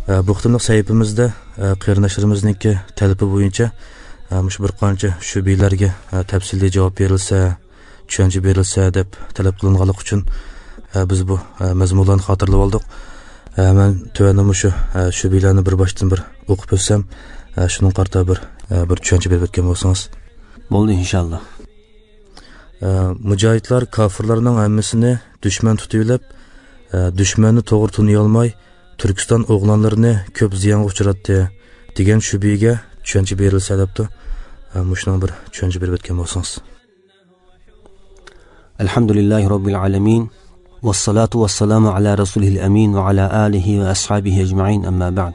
Bu qitimliq sahifamizda qarindoshlarimizniki talabi bo'yicha bir qancha shubhalarga tafsiliy javob berilsa, tushuncha berilsa deb talab qilinganlik uchun biz bu mazmunlarni xotirlab oldik. Men tövəndə şu şubhalarni bir başdan bir o'qib o'tsam, şunun qarta bir tushuncha berib o'tgan bo'lsangiz. Bo'ldi inshaalloh. Mujohidlar kofirlarning hammasini dushman tutib, dushmanni to'g'ri tuniy olmay, Turkiston o'g'lonlarini ko'p ziyonga uchratdi degan shubhaga tushuncha berilsa debdi. Mushning bir tushuncha berib o'tgan bo'lsangiz. Alhamdulillahi robbil alamin. Wassalatu wassalamu ala rasulihil amin va ala alihi va ashabihi ajma'in amma ba'd.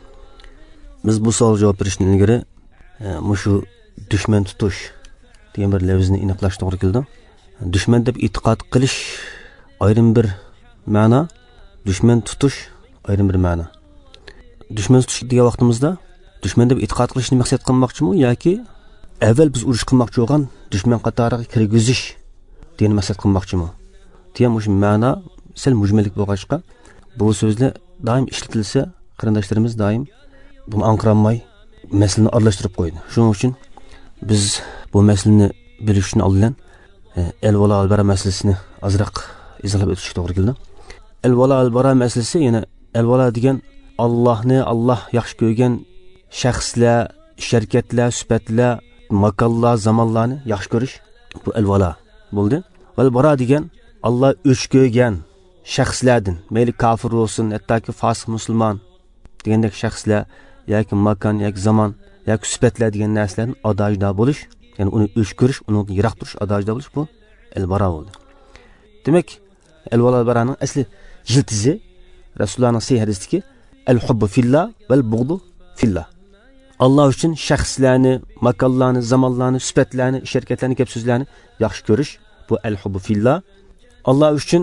Biz bu savol javob berishdan ilgari mushu dushman tutish degan bir lafzni aniqlash to'g'ri keldi. Dushman deb e'tiqod qilish ayrim bir ma'no, dushman tutish ayrim bir ma'no. Dushman tutish degan vaqtimizda dushman deb e'tiqod qilishni maqsad qilmoqchimi yoki avval biz urush qilmoqchi bo'lgan dushman qatoriga kirgizish degan maqsad qilmoqchimi? Diye mush ma'no sel mujmallik bo'lg'achqa bu so'zlar doim ishlatilsa, qarindoshlarimiz doim buni anqiramay masalani aralashtirib qo'ydi. Shuning uchun biz bu masalani bilish uchun oldin el-vala al-bara masalasini azroq izohlab o'tishga to'g'ri keldi. El-vala al-bara masalasi, ya'ni el-vala degan Allohni, Alloh yaxshi ko'rgan shaxslar, sharkatlar, sifatlar, makonlar, zamonlarni yaxshi ko'rish bu el-vala bo'ldi. Val-bara degan Allah o'ch ko'rgan shaxslardan, mayli kafir bo'lsin, hattoki fosiq musulmon degandek shaxslar yoki makon yoki zamon yoki sifatlar degan narsalarni adojda bo'lish, ya'ni uni o'ch ko'rish, undan yiroq turish, adojda bo'lish bu el-bara bo'ldi. Demak, el-vala al-baraning asli jiltizi Rasulullohning sahih hadisdagi el-hubbu fillah vel bughdu fillah. Allah uchun shaxslarni, makonlarni, zamonlarni, sifatlarni, sharkatlarni, gap so'zlarni yaxshi ko'rish bu el-hubbu fillah. Allah uchun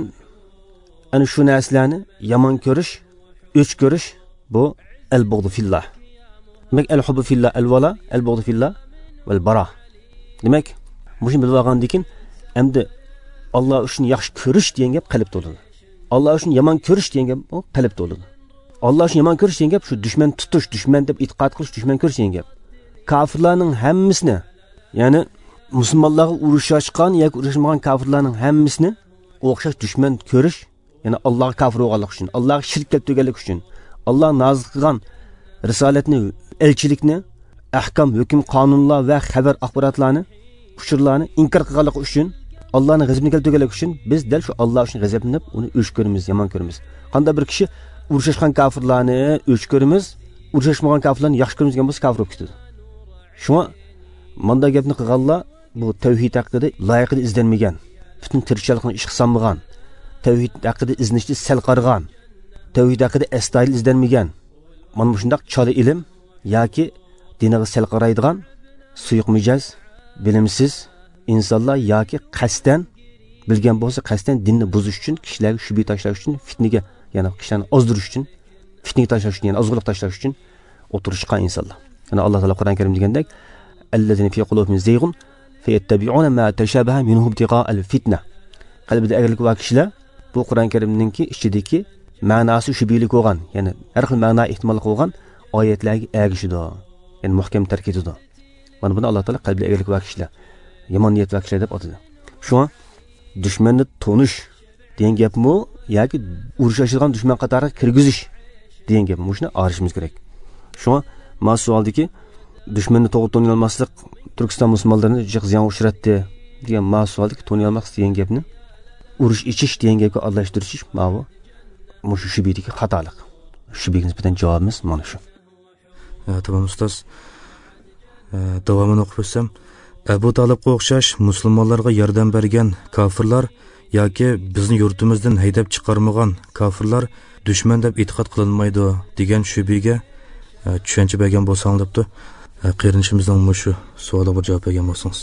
ana shu narsalarni yomon ko'rish, o'ch ko'rish bu el-bughdu fillah. Demak, el-hubbu fillah el-vala, el-bughdu fillah vel bara. Demak, mushuni bilib olgandan keyin endi Allah uchun yaxshi ko'rish degan gap qalbda bo'ladi. Allah uchun yomon ko'rish degan gap bu qalbda bo'ladi. Allah uchun yomon ko'rish degan gap shu dushman tutish, dushman deb e'tiqod qilish, dushman ko'rish degan gap. Kofirlarning hammasini, ya'ni musulmonlarga urush ochgan yoki urushmagan kofirlarning hammasini o'xshash dushman ko'rish, ya'ni Allohga kafir bo'lganlik uchun, Allohga shirk keltirganlik uchun, Alloh nozil qilgan risolatni, elchilikni, ahkam, hukm, qonunlar va xabar axborotlarni, uchurlarni inkor qilganlik uchun, Allohning g'azabini keltirganlik uchun biz dal shu Alloh uchun g'azablanib, uni o'ch ko'ramiz, yomon ko'ramiz. Qanday bir kishi urushgan kofirlarni o'ch ko'ramiz, urushmagan kofirlarni yaxshi ko'ramiz degan bo'lsa kofir bo'lib ketadi. Shuna manda gapni qilganlar bu tavhid haqida loyiqida izlanmagan, bütün tirikchilikni ish qilmagan, tavhid haqida iznishni sal qargan, tavhid haqida astoydil izlanmagan, mana bu shunday chala ilm yoki diniga sal qaraydigan suyuq mijoz, bilimsiz insonlar yoki qasdan bilgan bo'lsa qasdan dinni buzish uchun, kishilarga shubha tashlash uchun, fitnaga, ya'ni kishilarni ozdirish uchun, fitnaga tashlash uchun, ya'ni ozg'iliq tashlash uchun o'tirishgan insonlar. Ya'ni Alloh taolo Qur'on Karim degandek, allazina fi qulubihim zaygun fayattabi'una ma tashabaha minhu ibtigha al-fitna. Qalbida agarlik va kishilar bu Qur'on Karimninki ichidagi ma'nosi shubhali bo'lgan, ya'ni har xil ma'no ehtimol qilgan oyatlarga ergishidi, ya'ni muhkam tark etadi. Mana buni Alloh taolo qalbida agarlik va kishilar, yomon niyat va kishilar deb atadi. Shuna dushmanni tonish degan gapmi yoki urushashgan dushman qatoriga kirgizish degan gapmi, shuni arishimiz kerak. Shuna mas'uldiki dushmanni to'g'ri toniy olmaslik Turkiston musulmonlarini jiq ziyon uchratdi degan mas'uldiki toniy olmaslik degan gapni urush ichish degan gapga aralashtirib ma'vu mushu shubhadagi xatolik. Shubhaga nisbatan javobimiz mana shu. Tamam ustoz. Davomini o'qib o'tsam, Abu Talibga o'xshash musulmonlarga yordam bergan kofirlar yoki bizni yurtimizdan haydab chiqarmagan kofirlar dushman deb e'tiqod qilinmaydi degan shubhaga tushuncha bergan bo'lsang debdi. Qarinishimizdan shu savolga javob bergan bo'lsangiz.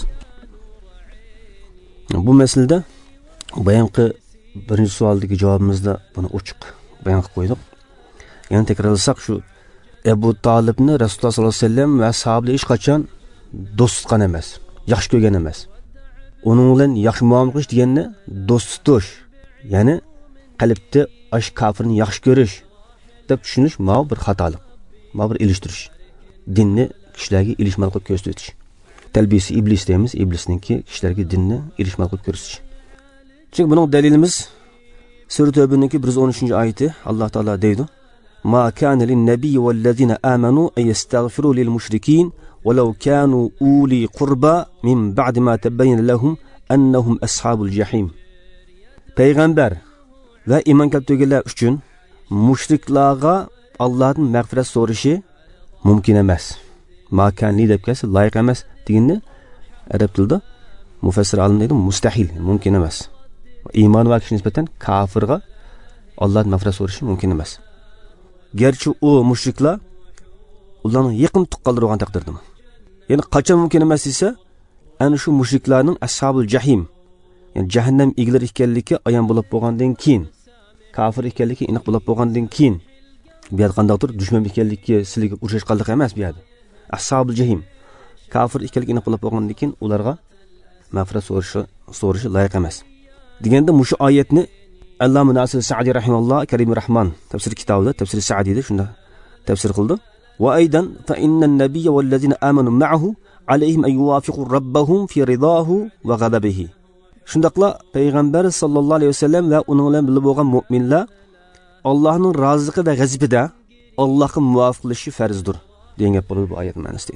Bu masalada bayonqi birinchi savoldagi javobimizda buni ochiq bayon qilib qo'ydik. Yana takrorlasak, shu Abu Talibni Rasululloh sollallohu alayhi vasallam va sahobalar hech qachon do'st tutgan emas, yaxshi ko'rgan emas. Uning bilan yaxshi muomala qilish deganni do'st tutish, ya'ni qalbda ash kofirni yaxshi ko'rish, deb tushunish ma bir xatolik, ma bir ilishtirish. Dinni kishilarga ilishmal qilib ko'rsatish. Talbisi iblis deymiz, iblisninki kishilarga dinni ilishmal qilib ko'rsatish. Chunki buning dalilimiz Sura Tavbaning 113-oyati Alloh taolo deydi: "Ma kana lin-nabiyyi wal-ladzina amanu ay yastaghfiru lil-mushrikeen walau kanu uli qurba min ba'di ma tabayyana lahum annahum ashabul jahim." Payg'ambar va iymon keltirganlar uchun mushriklarga Allohdan mag'firat so'rashi mumkin emas. Makanli deb kelsa loyiq emas deganni arab tilida mufassir olim deydi mustahil, mumkin emas. Iymon va kishi nisbatan kofirga Allohdan mag'firat so'rashi mumkin emas. Gerçi o mushriklar ularning yaqin tuqqanlari bo'lgan taqdirda. Ya'ni qachon mumkin emas esa, ana shu mushriklarning ashabul jahim, ya'ni jahannam egalari ekanligi ayon bo'lib bo'lgandan keyin, kofir ekanligi aniq bo'lib bo'lgandan keyin, bu yerda qandaydir dushman ekanligi sizlarga urush qildiq emas bu yerda. Ashabul jahim, kofir ekanligi aniq bo'lib bo'lgandan keyin ularga mag'firat so'rashi loyiq emas. Deganda mushu oyatni Allama Nasir Sa'di rahimahulloh Karimur Rahman tafsir kitobida, tafsir Sa'dida shunda tafsir qildi. Va aydan fa inna an-nabiyya wal ladzina amanu ma'ahu alayhim ay yuwafiqu rabbahum fi ridahu va ghadabihi. Shundaqla payg'ambar sallallohu alayhi vasallam va uning bilan birga bo'lgan mu'minlar Allohning roziligi va g'azabida Allohga muvofiqlishi farzdir degan gap bo'ladi bu oyat ma'nosida.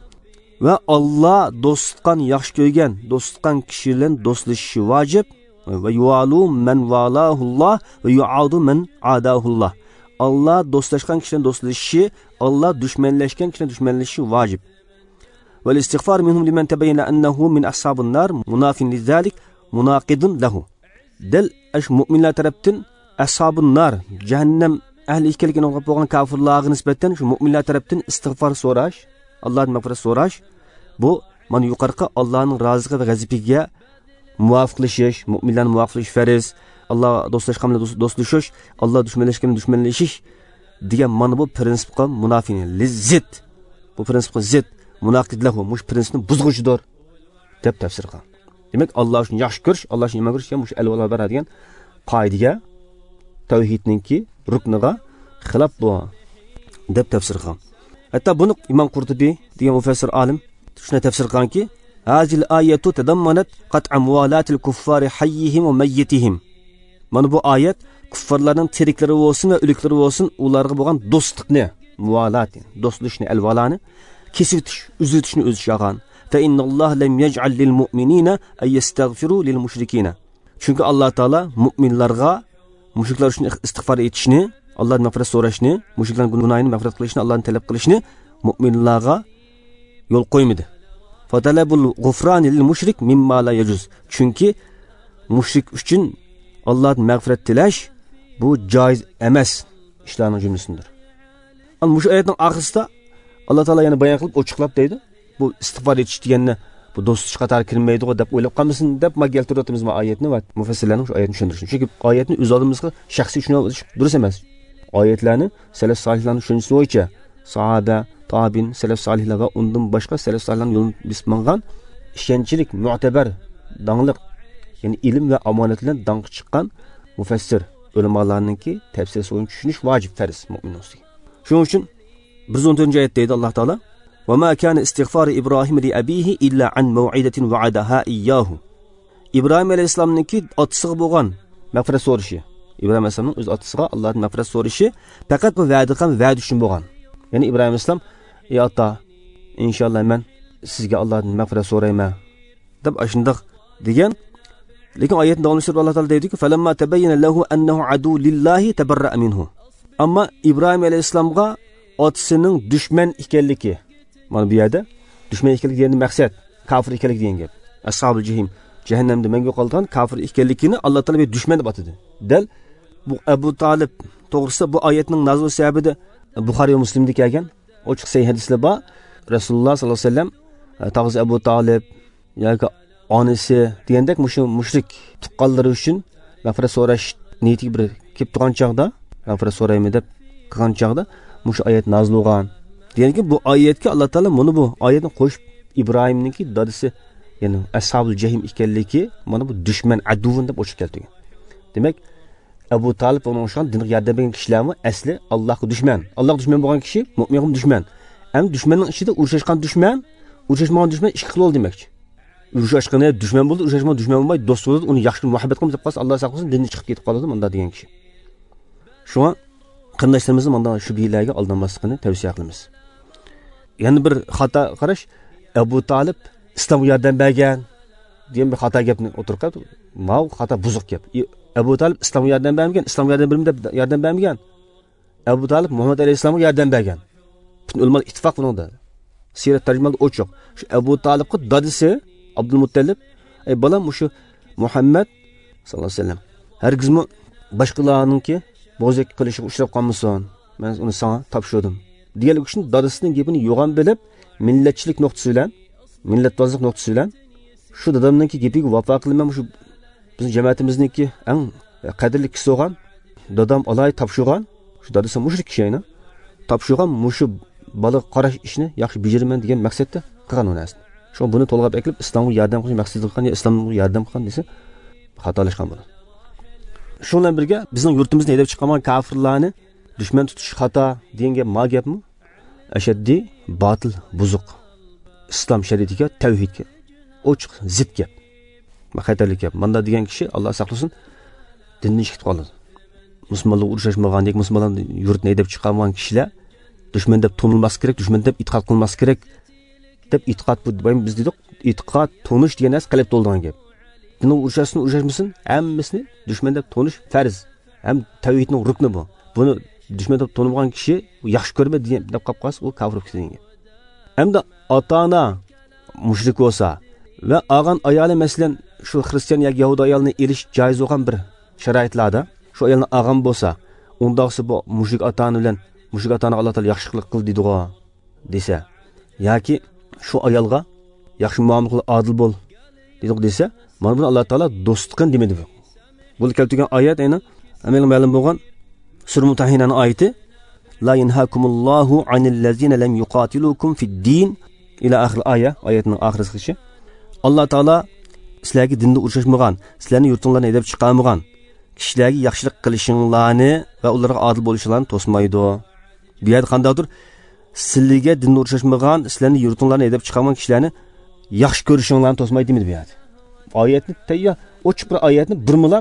Va Alloh do'stqan yaxshi ko'rgan, do'stqan kishi bilan do'stlashishi vojib. Ve yualu men valahullah ve yuadu men adahullah. Allah dostlaşkan kişiden dostlaşışı, Allah düşmanlaşkan kişiden düşmanlaşışı vacip. Ve istiğfar minhum limen tebeyyene ennehu min ashabun nar munafin lizalik munaqidun lehu. Del eş müminler tarafından ashabun nar cehennem ehli ikilikine olup olan kafirlığa nispetten şu müminler tarafından istiğfar soraş, Allah'ın mağfiret soraş. Bu man yukarıda Allah'ın razılığı ve gazibiye muvafiqlashish, mu'minlarni muvafiqlash farz, Alloh do'stlashgan bilan do'stlashish, Alloh dushmanlashgan bilan dushmanlashish degan mana bu prinsipga munofiq, lizzat. Bu prinsipga zid, munaqidlahu, mush prinsipni buzg'uchidir deb tafsir qilgan. Demak, Alloh uchun yaxshi ko'rish, Alloh uchun yomon ko'rish ham mush alvalo beradigan qoidaga, tavhidninki rukniga xilof bu deb tafsir qilgan. Hatto buni Imom Qurtubiy degan mufassir olim shuna tafsir qilganki, هذه الآية تضمنت قطع موالاة الكفار حيهم وميتهم. Mana bu ayet kuffarların tirikleri olsun ve ölükleri olsun ularga bo'lgan do'stlikni, muvalat, do'stlashni, alvalani kesitish, uzitishni o'z ishiga. Fa innalloh lam yaj'al lil mu'minina ay yastaghfiru lil mushrikina. Chunki Alloh taolo mu'minlarga mushriklar uchun istig'for etishni, Allohdan mag'firat so'rashni, mushriklarning gunohini mag'firat qilishni, Allohdan talab qilishni mu'minlarga yo'l qo'ymadi. Fatalabul g'ufran lil mushrik mimma la yajuz. Chunki mushrik uchun Allohdan mag'firat tilash bu joiz emas ishlarning jumlasidir. Ana shu oyatning oxirida Alloh taolo yana bayon qilib ochiqlab deydi. Bu istig'for etish deganni bu do'stlik qatori kirmaydi-ku deb o'ylab qolmasin deb ma keltirib bu oyatni va mufassirlarning shu oyatni tushuntirishni. Chunki oyatni o'z oldimizga shaxsiy tushunish durust emas. Oyatlarni salaf solihlarning tushunchasi bo'yicha sahoba Tabin, selef salihler ve ondan başka selef salihlerin yolunu bismangan işençilik, mu'teber, dağınlık yani ilim ve amanetinden dağınık çıkan müfessir ulemalarının ki tefsir soyunu düşünüş vacip feriz mümin olsun. Şunun için 114. ayetteydi Allah Teala وَمَا كَانَ اسْتِغْفَارِ إِبْرَاهِمَ لِأَب۪يهِ إِلَّا عَنْ مَوْعِدَةٍ وَعَدَهَا إِيَّاهُ. İbrahim Aleyhisselam'ın ki atısığı boğan mağfiret soruşu. İbrahim Aleyhisselam'ın öz atısığa Allah'ın mağfiret soruşu fakat bu vaad üçün boğan. Yani İbrahim Aleyhisselam ya ata inşallah men sizge Allah'dan mağfiret sorayım deb aşındıq degan. Lekin oyatni davomlashtirib Alloh taolo deydi ki falamma tabayyana lahu annahu adu lillahi tabarra'a minhu. Ammo İbrahim alayhisalomga otasining dushman ekanligi, mana bu yerda dushman ekanligi degan maqsad kofir ekanligi degan gap. Ashabul jahim, jahannamda menga qolgan kofir ekanligini Alloh taolo bir dushman deb atadi. Dal bu Abu Talib to'g'risida bu oyatning nozil sababi Buxoriy va Muslimda kelgan ochiq sahih hadislar bor. Rasululloh sollallohu alayhi vasallam tag'iz Abu Talib yoki onasi degandek mushrik tuqqanlari uchun mag'firat so'rash niyatiga bir kelib turgan chog'da mag'firat so'raymi deb qilgan chog'da mush oyat nozil bo'lgan. Deganki bu oyatga Alloh taolo mana bu oyatni qo'shib Ibrohimningki dadasi ya'ni ashabul jahim ekanligi mana bu dushman aduvun deb o'chib keltirgan. Demak Abu Talib onun o'xshagan dinga yordam bergan kishilarmi asli Allohga dushman. Allohga dushman bo'lgan kishi mu'minga dushman. Ham dushmanning ichida urushgan dushman, urushmagan dushman ikki xil bo'ldi demakchi. Urushashqani dushman bo'ldi, urushmagan dushman bo'lmay do'st bo'ldi, uni yaxshi muhabbat qilib qolsa Alloh saqlasin dindan chiqib ketib qoladi bunda degan kishi. Shunga qarindoshlarimizni bunday shubhalarga aldanmasligini tavsiya qilamiz. Yana bir xato qarash, Abu Talib islomga yordam bergan degan bir xato gapni o'tirib, mau xato buzuq gap. Abu Talib islomga yordam bermagan, islomga yordam berdim deb yordam bermagan. Abu Talib Muhammad alayhisolamga yordam bergan. Butun ulamo ittifoq buningda. Sirat tarjimalda ochiq. Shu Abu Talibning dadisi Abdul Muttallib, ey balam shu Muhammad sallallohu alayhi vasallam hargizmi boshqalarningki bo'zak qilishga uchrab qolmasin. Men uni sana topshirdim. Degan uchun dadasining gapini yo'g'on bilib, millatchilik nuqtasi bilan, millatdozlik nuqtasi bilan shu dadamningki gapiga vafo qilmam shu bizning jamoatimizniki eng qadrli kishi bo'lgan dadam Alloh topshirgan, shu dadasi mushrik kishini topshirgan mushu bola qarash ishni yaxshi bajaraman degan maqsadda qilgan onasini. Shu buni to'lg'ab eklib islomga yordam qilish maqsadida qilgan yo islomga yordam qilgan desa xatolashgan bo'ladi. Shu bilan birga bizning yurtimizni haydab chiqqan kofirlarni dushman tutish xato degan ma gapmi? Ashaddiy botil, buzuq. Islom shariatiga, tavhidga ochiq zid gap. Xatarlik gap. Manda degan kishi Alloh saqlasin dindan chiqib qoladi. Musulmonlar urushmagandek, musulmonlar yurtni haydab chiqqan kishilar dushman deb to'nilmas kerak, dushman deb e'tiqod qilmas kerak deb e'tiqod bu biz dedik, e'tiqod to'nish degan narsa qalbda bo'lgan gap. Buni urushmasin, hammasini dushman deb to'nish farz. Ham tavhidning rukni bu. Buni dushman deb to'nilgan kishi yaxshi ko'rma deb qolib qolsa, u kofir ketadi. Hamda ota-ona mushrik bo'lsa va og'an ayoli masalan shu xristian yoki yahudi ayolni elish joiz bo'lgan bir sharoitlarda shu ayolni og'am bo'lsa, undaqsi bu mushrik ota-ona bilan mushrik ota-ona Alloh taolo yaxshilik qil deydi-ku desa, yoki shu ayolga yaxshi muomala qil, adil bo'l deydi desa, mana buni Alloh taolo do'stlikni demadi. Bu keltirgan oyat ayni amalga ma'lum bo'lgan Sura Mutahina'ning oyati La yanhakumullahu anil ladzina lam yuqatilukum fid-din ila oxir oyatning oxirisi. Alloh taolo sizlarga dinda urushmagan, sizlarni yurtinglarni haydab chiqarmagan kishilarga yaxshilik qilishinglarni va ularga adil bo'lishinglarni to'smaydi. Bu yerda qandaydir sizlarga dinda urushmagan, sizlarni yurtinglarni haydab chiqarmagan kishilarni yaxshi ko'rishinglarni to'smaydi demadi bu yerda. Oyatni tayyor ochiq bir oyatni birmilab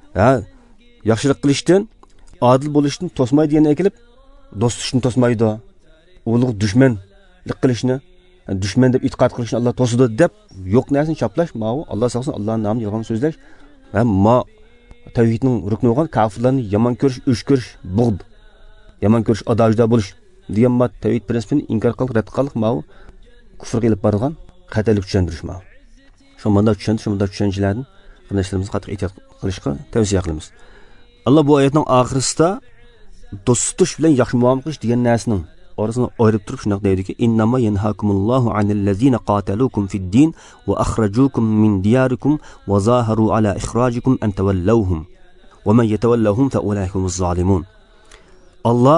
yaxshilik qilishdan, adil bo'lishdan to'smaydi degan kelib, do'stlikni to'smaydi. Ulug' dushmanlik qilishni, dushman deb e'tiqod qilishni Alloh to'sidi deb yo'q narsani chaplash, ma'u Alloh saqlasin Allohning nomini yolg'on so'zlash va tavhidning rukni bo'lgan kofirlarni yomon ko'rish, o'sh ko'rish, bug'd, yomon ko'rish, adojda bo'lish degan tavhid prinsipini inkor qilib, rad qilib, ma'u kufrga olib borgan xatolik tushuntirish ma'u. Shu manda tushunchilarni qarindoshlarimizga qattiq ehtiyot qilishga tavsiya qilamiz. Allah bu oyatning oxirisida do'st tutish bilan yaxshi muomala qilish degan narsaning orasini ayirib turib shunday deydiki, innama yanhakumullohu anil ladzina qatalukum fid-din va akhrajukum min diyarikum va zaharu ala ikhrajikum an tawallawhum va man yatawallahum fa ulaika humuz zalimun. Allah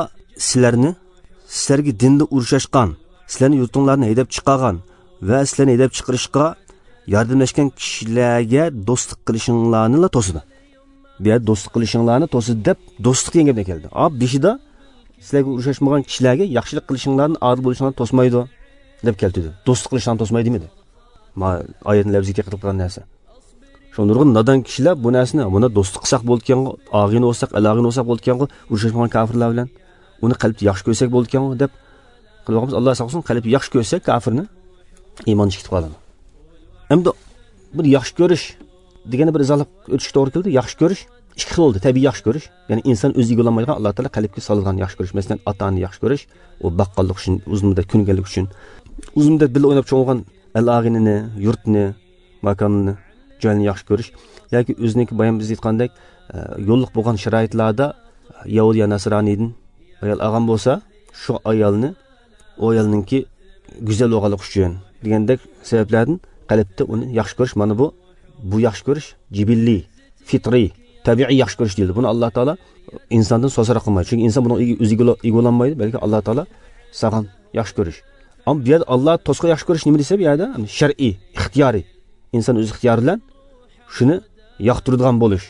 sizlarga dinda urushashgan, sizlarni yurtinglarni haydab chiqargan va sizlarni haydab chiqarishga yordamlashgan kishilarga do'stlik qilishinglarni la to'sidi. Bu yerda do'stlik qilishinglarni to'sidi deb do'stlik degan gapga keldi. Beshida sizlarga urushmagan kishilarga yaxshilik qilishinglarni, adil bo'lishinglarni to'smaydi deb keldi. Do'stlik qilishinglarni to'smaydi demadi. Oyatning lafziga qilgan narsa. Shundirg'in nadan kishilar bu narsani, buni do'stlik qilsak bo'lgan, og'in bo'lsak, alog'in bo'lsak bo'lgan, urushmagan kofirlar bilan uni qalbda yaxshi ko'rsak bo'lgan deb qilganmiz. Alloh saqlasin, qalbda yaxshi ko'rsak kofirni iymon chiqib qoladi. Endi bir yaxshi ko'rish degani bir izohlik o'tish to'g'ri keldi. Yaxshi ko'rish ikki xil bo'ldi. Tabiiy yaxshi ko'rish, ya'ni inson o'ziga yo'lamaydigan Alloh taolo qalbga solgan yaxshi ko'rish. Masalan, ota-onani yaxshi ko'rish, u baqqallik uchun, uzun muddat kunganlik uchun, uzun muddat birga o'ynab cho'g'gan al-ag'inini, yurtni, makonini, joyini yaxshi ko'rish yoki o'ziniki bayon biz aytgandek, yo'lliq bo'lgan sharoitlarda Yahudi ya Nasroniydan ayol ag'am bo'lsa, shu ayolni o ayolninki go'zal bo'lganlik uchun degandek sabablardan qalbda uni yaxshi ko'rish, mana bu yaxshi ko'rish jibilli, fitriy, tabiiy yaxshi ko'rish deyildi. Buni Alloh taolo insondan so'zara qilmaydi. Chunki inson buni o'ziga egolanmaydi, balki Alloh taolo saqan yaxshi ko'rish. Ammo bu yerda Alloh to'sqa yaxshi ko'rish nima desa, bu yerda shar'iy, ixtiyoriy. Inson o'z ixtiyori bilan shuni yoqtiradigan bo'lish.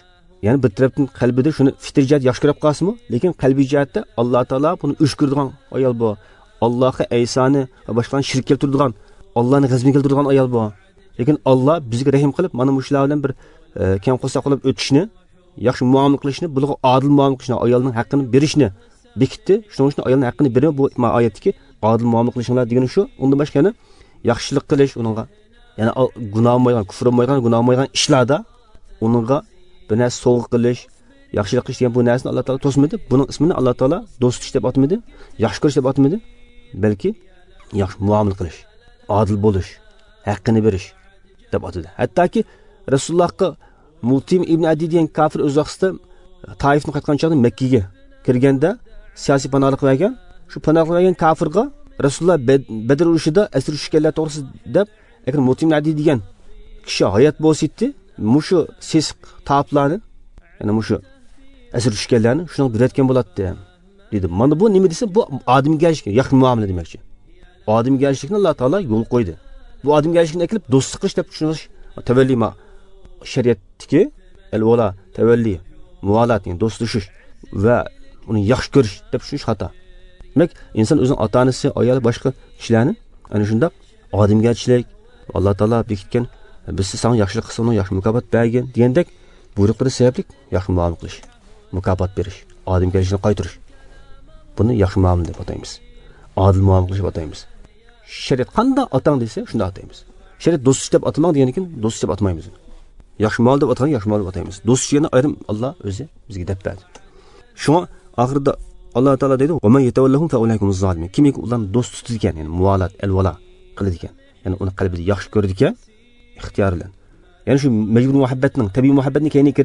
ya'ni bir tarafdan qalbida shuni fitr jihat yaxshi ko'rib qolsinmi, lekin qalbiy jihatda Alloh taolo buni o'shkirdigan ayol bu. Allohga Aysoni va boshqalarni shirk keltiradigan, Allohni g'azabini keltiradigan ayol bu. Lekin Alloh bizga rahim qilib, mana bu shular bilan bir kam qo'sa qilib o'tishni, yaxshi muomala qilishni, bularga adil muomala qilishni, ayolning haqqini berishni bekitdi. Shuning uchun ayolning haqqini berib, bu oyatdagi adil muomala qilishinglar degani shu. Undan boshqa yana yaxshilik qilish uningga, ya'ni gunoh bo'lmagan, kufr bo'lmagan, gunoh bo'lmagan ishlarda uningga bir narsa sovg'a qilish, yaxshilik qilish degan bu narsani Alloh taolo to'smadi. Buning ismini Alloh taolo do'stlik deb atmadi, yaxshi ko'rish deb atmadi, balki yaxshi muomala qilish, adil bo'lish, haqqini berish deb atadi. Hattoki Rasulullohga Mutim ibn Adi degan kafir o'z vaqtida Taifni qaytgan chog'da Makkaga kirganda siyosiy panohlik qilgan, shu panohlik qilgan kafirga Rasululloh Badr urushida asir tushganlar to'g'risida deb agar Mutim ibn Adi degan kishi hayot bo'lsaydi, mushu sesiq toplarni, ya'ni mushu asir tushganlarni shuni biratgan bo'ladi dedi. Mana bu nima desa, bu odamgarchilik, yaxshi muomala demakchi. Odamgarchilikni Alloh taolo yo'l qo'ydi. Bu odamgarchilikni kelib do'stlik qilish deb tushunish tavalli shariatdagi al-vala tavalli muolat, ya'ni do'stlashish va uni yaxshi ko'rish deb tushunish xato. Demak, inson o'zining ota-onasi, ayoli, boshqa kishilarni ana shunday odamgarchilik Alloh taolo bekitgan, biz senga yaxshilik qilsa, uni yaxshi mukofot bergan degandek buyruqlari sababli yaxshi muomala qilish, mukofot berish, odamgarchilikni qaytarish. Buni yaxshi muomala deb ataymiz. Adil muomala qilish deb ataymiz. Shariat qanday otang desa, shunda ataymiz. Shariat do'stlik deb atmang degan ekan, do'stlik deb atmaymiz. Yaxshi muomala deb atgan, yaxshi muomala deb ataymiz. Do'stlikni ayrim Alloh o'zi bizga deb berdi. Shunga oxirida Alloh taolo deydi: "Va man yatawallahum fa ulaykumuz zolimin." Kimki ularni do'st tutadigan, ya'ni muolat, al-vala qiladigan, ya'ni uni qalbida yaxshi ko'radigan ixtiyor bilan. Ya'ni shu majbur muhabbatning, tabiiy muhabbatning kayniga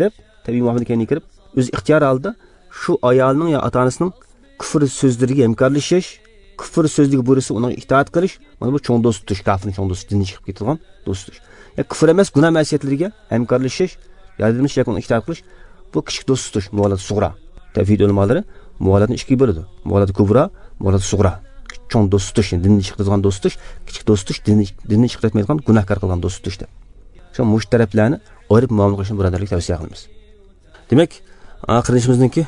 kirib, o'z ixtiyor oldi shu ayolning yo ota-onasining kufr so'zlariga hamkorlashish, kufr so'zligiga bo'lsa uning itoat qilish, mana bu cho'ng do'st tutish, kafirning cho'ng do'st dindan chiqib ketgan do'st tutish. Ya kufr emas, gunoh ma'siyatlariga hamkorlashish, yordamlash yoki ixtiyor qilish, bu kichik do'st tutish, muolat sug'ra. Tavhid ulamolari muolatni ikkiga bo'ladi. Muolat kubra, muolat sug'ra. Cho'ng do'st tutish, dindan chiqadigan do'st tutish, kichik do'st tutish, dindan chiqarmaydigan, gunohkor qilgan do'st tutish deb. Shu mush taraflarni ayirib muomala qilishni birodarlik tavsiya qilamiz. Demak, oxirishimizniki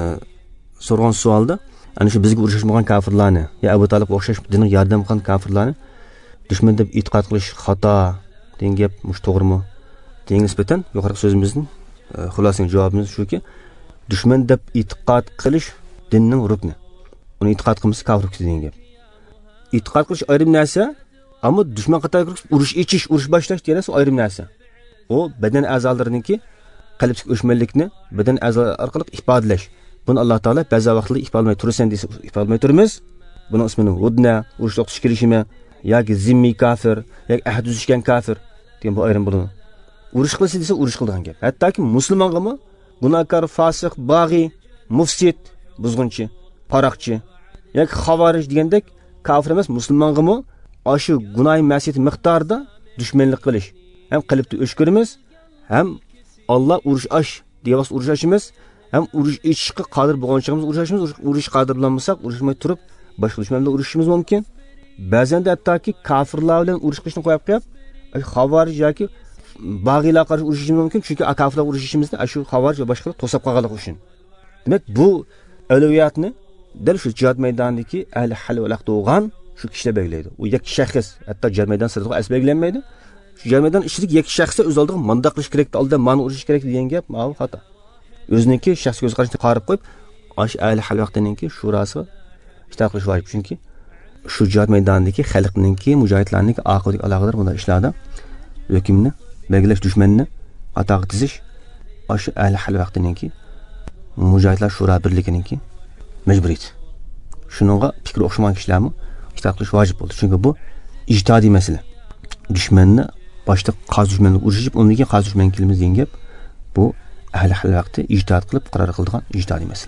so'rgan savolda ana shu bizga urushmagan kafirlarni, ya Abu Talib o'xshash dinga yordam qilgan kafirlarni dushman deb e'tiqod qilish xato degan gap mush to'g'rimi? Degan nisbatan yuqorgi so'zimizning xulosasining javobimiz shuki, dushman deb e'tiqod qilish dinning rukni. Uni e'tiqod qilmasa kafir degan gap. E'tiqod qilish ayrim narsa, ammo dushman qatoriga urush ichish, urush boshlash degan narsa ayrim narsa. O badan a'zolariniki qalbdagi o'chmanlikni badan a'zolari orqali ifodalash. Buni Alloh taolo ba'zi vaqtlarda ifodlamay tursan desa, ifodlamay turamiz. Buning ismini hudna, urush to'xtatish kelishimi yoki zimmi kafir, yoki ahd tuzishgan kafir degan bu ayrim bo'ladi. Urush qilsa desa, urush qilgan gap. Hattoki musulmonga gunohkor, fosiq, bag'i, mufsid, buzg'unchi, qaroqchi yoki xavarij degandek kafir emas musulmonga shu gunoh ma'siyat miqdorida dushmanlik qilish. Ham qalbda o'ch ko'ramiz, ham Alloh urush deyvas urushimiz, ham urush ichishga qodir bo'lganligimiz urushimiz, urush qodir bo'lmasak, urushmay turib boshqa dushman bilan urushishimiz mumkin. Ba'zan hattoki kafirlar bilan urush qilishni qo'yib, xavarij yoki bag'iylar qarshi urushishimiz mumkin, chunki kafirlar urushishimizni shu xavarij va boshqalar to'sab qolganligi uchun. Demak, bu avliyatni dal shu jihad maydonidagi ahli hal va aqd bo'lgan shu kishilar belgilaydi. U yakki shaxs, hatto jihad maydon sirida as belgilanmaydi. Shu jihad maydon ishidagi yakki shaxs o'z oldiga manda qilish kerak, oldin mana urush kerak degan gap ma'lum xato. O'ziniki shaxs ko'z qarashini qarib qo'yib, shu ahli hal vaqtiningki shurasi itoat qilish vojib, chunki shu jihad maydonidagi xalqningki, mujohidlarning aqidlik aloqador bunday ishlarda hukmni belgilash, dushmanni atoq tizish shu ahli hal vaqtiningki mujohidlar shura birliginingki majburiyat. Shuningga fikr o'xshagan kishilarni itoat qilish vojib bo'ldi, chunki bu ijtihodiy masala. Dushmanni boshda qarshi dushmanni urishib, undan keyin qarshi dushman kelamiz degan gap bu ahli hal vaqti ijtihod qilib qaror qiladigan ijtihodiy masala.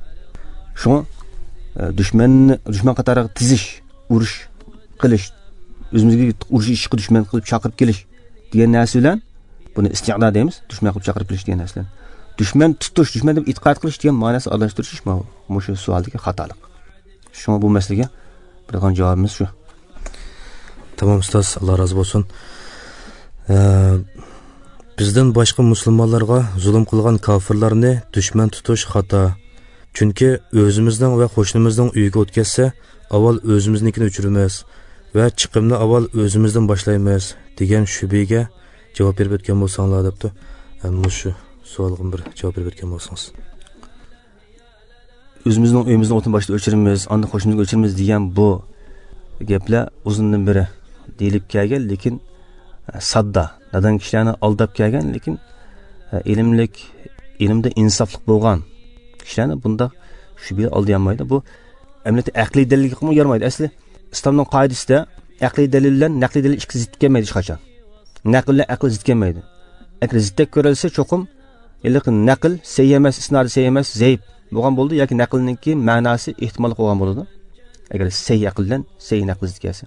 Shunga dushman qatoriga tizish, urush qilish, o'zimizga urush ishga dushman qilib chaqirib kelish degan narsa bilan buni istiqdod deymiz, dushman qilib chaqirib kelish degan narsa. Dushman tutish, dushman deb e'tiqod qilish degan ma'nosi aralashtirish shu savoldagi xatolik. Shunga bu masalaga bergan javobimiz shu. Tamam ustoz, Alloh rozi bo'lsin. Bizden başka musulmonlarga zulm qilgan kafirlarni düşman tutush xato. Chunki o'zimizning va qo'shnimizning uyiga o'tkazsa, avval o'zimiznikini o'chiramiz va chiqimni avval o'zimizdan boshlaymiz degan shubhaga javob berib o'tgan bo'lsanglar debdi. Shu savolga bir javob berib o'tgan bo'lsangiz. O'zimizning uyimizning o'tini boshida o'chiramiz, anda qo'shnimizga o'chiramiz degan bu gaplar uzundan beri deyilib kelgan, lekin sadda, nadan kishilarni aldab kelgan, lekin ilmda insoflik bo'lgan kishilarni bunda shubha olmaydi. Bu emniyeti aqliy dalilga ham yarmaydi. Asli islomning qoidasida aqliy dalil bilan naqliy dalil ikki zid kelmaydi hech qachon. Naql bilan aql zid kelmaydi. Agar ziddak ko'rilsa cho'qim naql sahih emas, isnod sahih emas, zaif bo'lgan bo'ldi yoki naqlninki ma'nosi ehtimol bo'lgan bo'ladi. Agar sahih aql bilan sahih naql zid kelsa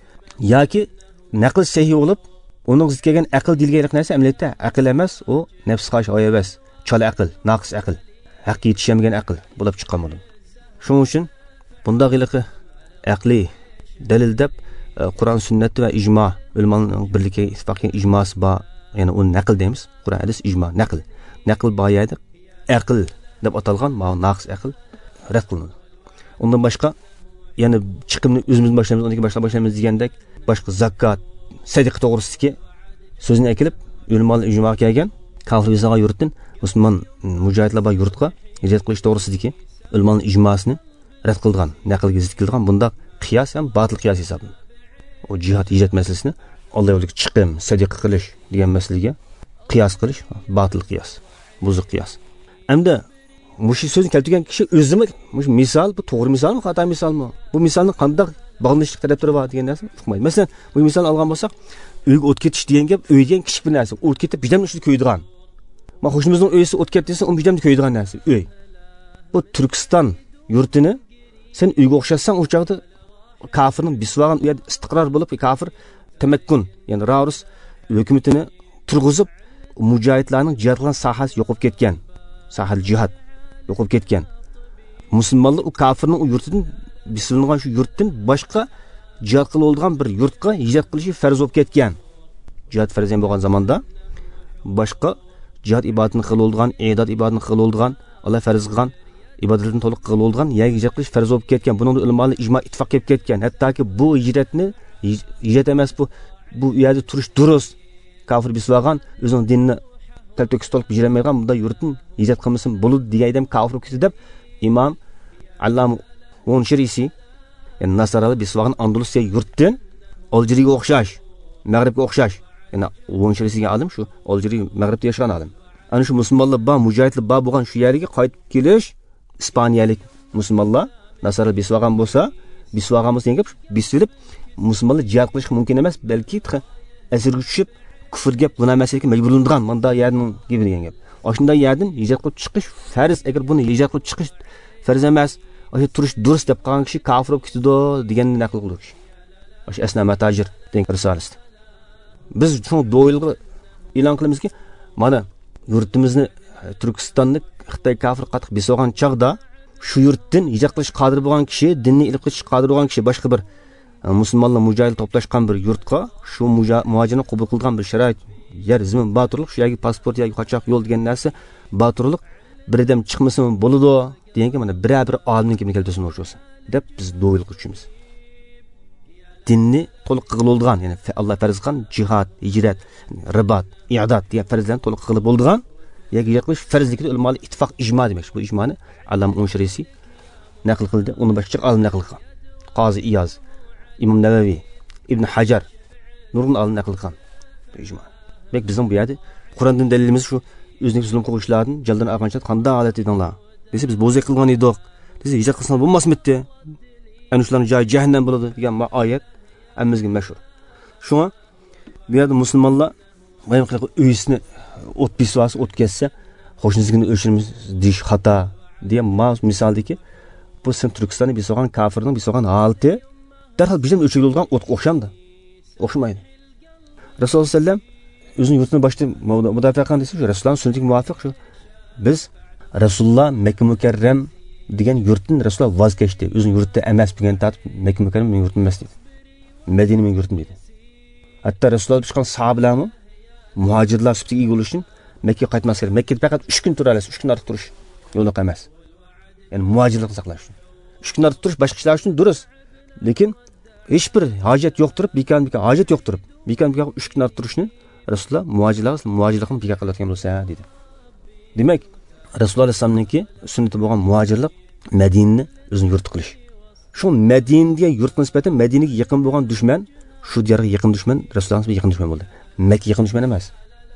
yoki naql sahih bo'lib uning zid kelgan aql dilga narsa amaliyotda aql emas, u nafs xohish oya emas, chala aql, naqs aql, haqqa yetishmagan aql bo'lib chiqqan bo'ladi. Shuning uchun bunda g'iliqi aqli dalil deb Qur'on sunnat va ijmo ulamaning birligiga ittifoqiy ijmosi bor, ya'ni uni naql deymiz. Qur'on hadis ijmo naql boyadi aql deb atalgan naqs aql rad qilinadi. Undan boshqa ya'ni chiqimni o'zimiz boshlaymiz, undan keyin boshlaymiz degandek boshqa zakot, sadiqa to'g'risidagi so'zni akilib ulamaning ijmoga kelgan kafir bizaga yurtdan musulmon mujohidlar bor yurtga hijrat qilish to'g'risidagi ulamaning ijmosini rad qilgan, naqlga zid qilgan bunda qiyos ham batil qiyos hisoblanadi. O jihad hijrat masalasini Alloh yo'liga chiqim, sadiqa qilish degan masalaga qiyos qilish batil qiyos, buzuq qiyos. Hamda mushi so'zni keltirgan kishi o'zimi mush misol bu to'g'ri misolmi, xato misolmi? Bu misolni qanday bog'lanishlik tarafdori bor degan narsa uqmaydi. Masalan, bu misol olgan bo'lsak, uyga o't ketish degan gap uydan kichik bir narsa. O't ketib bijdamni ishida ko'ydigan. Men qo'shnimizning uyisi o't ketdi desa, uni bijdamni ko'ydigan narsa. Uy. Bu Turkiston yurtini sen uyga o'xshatsan, o chaqda kafirning bisvagan u yerda istiqror bo'lib, kafir tamakkun, ya'ni Raus hukumatini turg'izib, mujohidlarning jihad qilgan sahasi yo'qib ketgan. Sahal jihad yo'qib ketgan. Musulmonlar u kafirning u yurtidan bisvagan shu yurtdan boshqa jihad qiladigan bir yurtga hijrat qilishi farz bo'lib ketgan. Jihad farz bo'lgan zamonda boshqa jihad ibodatini qiladigan, ibodat ibodatini qiladigan, Alloh farz qilgan ibodatlarni to'liq qiladigan yangi hijrat qilish farz bo'lib ketgan. Buning ulamalar ijmo ittifoq kelib ketgan. Hattoki bu hijratni hijrat emas, bu yerda turish durust. Kafir bisvagan o'zining dinini talto'kis to'liq bijirmaygan bunda yurtni hijrat qilmasin bo'ladi degan kafir ketdi deb imom Allam Munshirisi ya'ni Nasaralar bisvagan Andalusiya yurtdan Aljeriyga o'xshash, Mag'ribga o'xshash. Ya'ni Munshirisiga olim shu Aljeriya Mag'ribda yashagan olim. Ana shu musulmonlar bor, mujohidlar bor bo'lgan shu yerga qaytib kelish İspaniyalik musulmonlar Nasara bisvagan bo'lsa, bisvaganmiz degan gap bisilib musulmonlar jihad qilish mumkin emas, balki asirga tushib kufr gap buna masalaga majburlanadigan manda yerning gibi degan gap. Oshunda yerdan hijrat qilib chiqish farz, agar buni hijrat qilib chiqish farz emas, o'sha turish durust deb qolgan kishi kafir bo'lib ketadi deganni naql qildi kishi. O'sha Asna Matajir degan risolasida. Biz shu do'yilga e'lon qilamizki, mana yurtimizni Turkistonni Xitoy kafir qattiq besog'an chaqda shu yurtdan hijrat qilish qodir bo'lgan kishi, dinni ilib qilish qodir bo'lgan kishi boshqa bir musulmonlar mujohid to'plashgan bir yurtga shu muhojirni qabul qilgan bir sharoit, yer zimin boturlik, shu yoki pasport yoki qochoq yo'l degan narsa boturlik bir odam chiqmasa bo'ladi deganga mana bir olimning kimni keltirsin o'shosi deb biz do'yil qilamiz. Dinni to'liq qilolgan, ya'ni Alloh farz qilgan jihad, hijrat, ribat, i'dod degan farzlarni to'liq qilib bo'lgan yoki hijrat qilish farzligida ulamalar ittifoq ijmo demak. Bu ijmoni Allam Munshirisi naql qildi, uni boshqa olim naql qilgan. Qozi Iyoz, İmam Navaviy, Ibn Hajar nurg'un olim naql qilgan bu ijmo. Bek bizning bu yerda Qur'ondan dalilimiz shu o'zining zulm qilishlardan jaldan arqancha qanday holat edinglar desa biz bo'zak qilgan edik. Desa hijrat qilsa bo'lmasmidi? Ana shularning joyi jahannam bo'ladi degan oyat hammamizga mashhur. Shunga bu yerda musulmonlar mayam qilib uyisini o't bisvasi o'tkazsa, qo'shnisiga o'chirimiz deyish xato degan misaldiki, bu sen Turkistonni bisog'an kafirning bisog'an holati darhol bizning o'chirilgan o'tga o'xshamdi. O'xshamaydi. Rasululloh sallam o'zining yurtini boshda mudofaa qilgan desa, Rasululloh sunnatiga muvofiq shu. Biz Rasululloh Makka mukarram degan yurtdan Rasululloh voz kechdi. O'zining yurtida emas degan tatib Makka mukarram mening yurtim emas dedi. Madina mening yurtim dedi. Hatto Rasululloh chiqqan sahobalarni muhojirlar sifatida ega bo'lish uchun Makkaga qaytmas kerak. Makkada faqat 3 kun tura olasiz, 3 kun ortiq turish yo'liq emas. Ya'ni muhojirlikni saqlash uchun. 3 kun ortiq turish boshqa ishlar uchun durust. Lekin hech bir hojat yo'q turib, hojat yo'q turib, 3 kun ortiq turishni Rasululloh muhojirlikni bekor qilayotgan bo'lsa dedi. Demak, Rasululloh alayhisolamninki sunnati bo'lgan muhojirlik Madinani o'zining yurti qilish. Shu Madinaga yurt nisbatan Madinaga yaqin bo'lgan dushman, shu yerga yaqin dushman, Rasulullohga yaqin dushman bo'ldi. Makka yaqin dushman emas.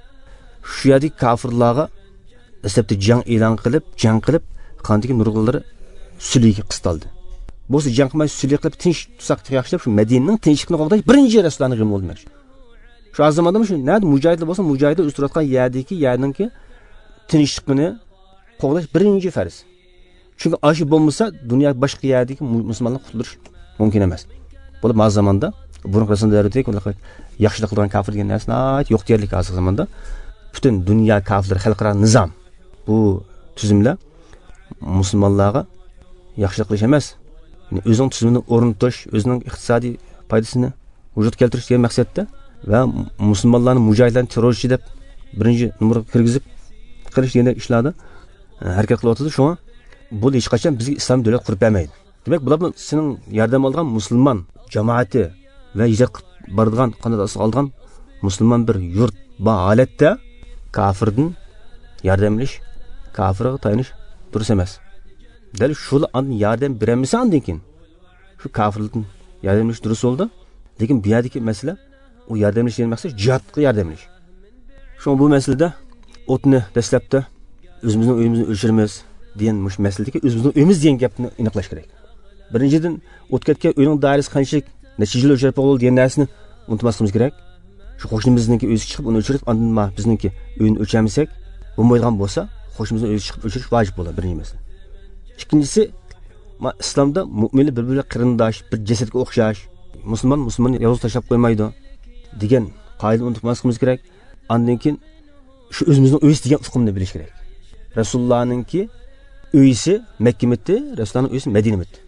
Shu yerdagi kofirlarga asabda jang e'lon qilib, qandagi nurg'unlari suliga qistaldi. Bo'lsa jang qilmay suliga qilib tinch tusoq yaxshilab shu Madinaning tinchligini qo'g'dash birinchi Rasulullohning g'imi bo'ldi. Shu zamonda shu nada mujohidlar bo'lsa, mujohidlar o'stirayotgan yerdagi tinchlikni qo'g'dash birinchi farz. Chunki aşı bo'lmasa, dunyo boshqa yerdagi musulmonlar qutilish mumkin emas. Bu zamonda burun Rasulullohga yaxshilik qilgan kofir degan narsa yo'q deyarlik hozir zamonda. Butun dunyo kofirlar xalqaro nizam. Bu tuzumlar musulmonlarga yaxshilik qilish emas. O'zining tuzumini o'rnatish, o'zining iqtisodiy foydasini vujud keltirish degan maqsadda va musulmonlarni mujohidlarni terrorchi deb birinchi numaraga kirgizib qilish degan ishlarda harakat qilyapti. Shunga bu hech qachon bizga islom davlat qurib bermaydi. Demak, bular sening yordam olgan musulmon jamoati va hijrat boradigan qanday olgan musulmon bir yurt bu holatda kofirdan yordam olish, kofirga tayinish durust emas. Dal shular yordam beramiz andan keyin shu kofirlikdan yordam olish durust bo'ldi. Lekin bu yerdagi masala u yordam olish degan maqsad jihodga yordam olish. Shu bu masalada o'tni dastlabda o'zimizning uyimizni o'chiramiz degan mush masaladagi o'zimizning uyimiz degan gapni aniqlash kerak. Birinchidan o't ketgan uyning doirasi qanchalik, necha yil o'chirib bo'ldi degan narsani unutmasligimiz kerak. Shu qo'shnimizniki o'zi chiqib uni o'chirib, ondan bizniki uyini o'chirmasak, bo'lmaydigan bo'lsa, qo'shnimizni o'zi chiqib o'chirish vojib bo'ladi birinchi masala. Ikkinchisi, islomda mu'minlar bir-biriga qarindosh, bir jasadga o'xshash, musulmonni yolg'iz tashlab qo'ymaydi degan qoidani unutmasligimiz kerak. Ondan keyin shu o'zimizning uyimiz degan hukmni bilish kerak. Rasulullohninki uyisi Makka mitdi, Rasulullohning uyisi Madina mitdi.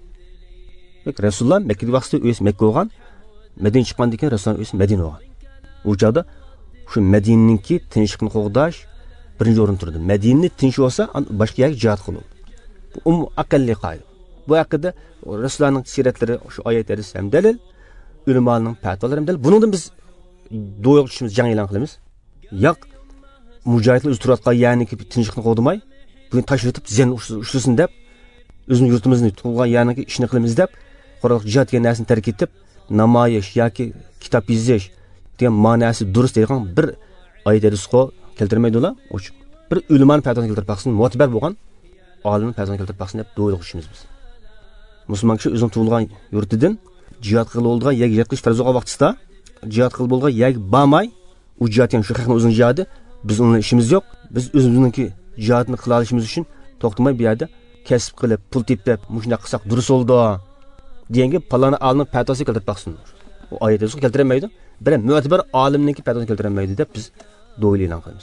Rasululloh Makkada vaqtida uyisi Makka bo'lgan, Madina chiqqandan keyin Rasulullohning uyisi Madina bo'lgan. U chaqda shu Madinaninki tinchlikni qo'g'dash birinchi o'rinda turdi. Madinani tinch bo'lsa, boshqa yerga jihad qiladi. Bu aqlli qoida. Bu haqida Rasulullohning siratlari, shu oyatlar ham dalil, ulamolarning fatvolari ham dalil. Buningdan biz do'yog'ishimiz jang e'lon qilamiz. Yo'q, mujohidlar o'z turayotgan ya'niki tinchlikni qo'g'dimay, bugün taş yutib ziyan ushtasin deb, o'zimiz yurtimizni tug'ilgan ya'niki ishni qilamiz deb, quroliq jihad degan narsani tark etib, namoyish yoki kitob yozish degan ma'nosi durust degan bir oyat rizqo keltirmaydilar. Bir ulamoning fatvosi keltirib baqsin, mo'tabar bo'lgan olimning fatvosi keltirib baqsin deb do'yog'ishimiz biz. Musulmon kishi o'zining tug'ilgan yurtidan jihad qilib bo'lgan yoki jihad qilish farz bo'lgan vaqtida jihad qilib bo'lgan yoki bamay u jihad ham shu xalqning o'zining jihadi, biz unga ishimiz yo'q. Biz o'zimizningki jihadni qila olishimiz uchun to'xtamay bu yerda kasb qilib, pul tepib, mushuna qilsak durust bo'ldi deganga palani olimning fatvosi keltirib baqsin. U oyat rizqo keltirmaydi. Bir mo'tabar olimningki fatvosi keltirmaydi deb biz do'yil e'lon qilamiz.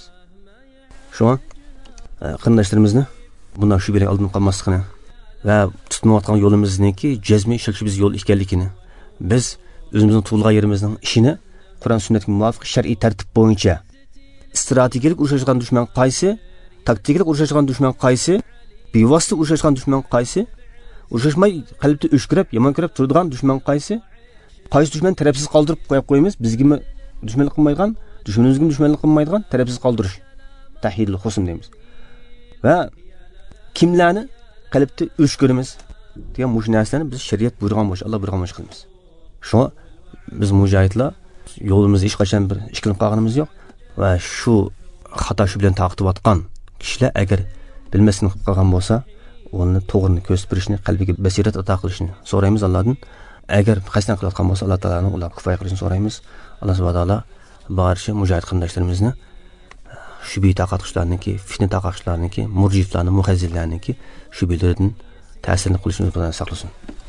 Shunga qarindoshlarimizni bundan shu belak oldin qolmasligini va tutmayotgan yo'limizniki jazmiy shakshibsiz yo'l ekanligini, biz o'zimizning tug'ilgan yerimizning ishini Qur'on sunnatga muvofiq shar'iy tartib bo'yicha strategik urushayotgan dushman qaysi, taktiklik urushayotgan dushman qaysi, bevosita urushayotgan dushman qaysi, urushmay qalbda o'shkirib, yomon ko'rib turadigan dushman qaysi dushman tarafsiz qoldirib qo'yamiz, bizgimi dushmanlik qilmaydigan, dushmanimizga dushmanlik qilmaydigan tarafsiz qoldirish. Tahdidul husm deymiz. Va kimlarni qalbda o'shkirimiz degan mush narsalarni biz shariat buyurgan bo'lsa, Alloh buyurgan bo'lsa qilamiz. Shunga biz mujohidlar yo'limizda hech qachon bir ishkilinib qolganimiz yo'q va shu xato shu bilan taqtibatgan kishilar agar bilmasdan qilib qolgan bo'lsa, uni to'g'rini ko'rsatib berishni, qalbiga basirat ato qilishni so'raymiz Allohdan. Agar qasddan qilayotgan bo'lsa, Alloh taolaning ularga kifoya qilishini so'raymiz. Alloh subhanahu va taolo barcha mujohid qarindoshlarimizni shu betaqat qushlarniki, fitna taqashlarniki, murjiflarni, muhazzillarniki shu bildirdan ta'sirini qilishini o'zidan saqlasin.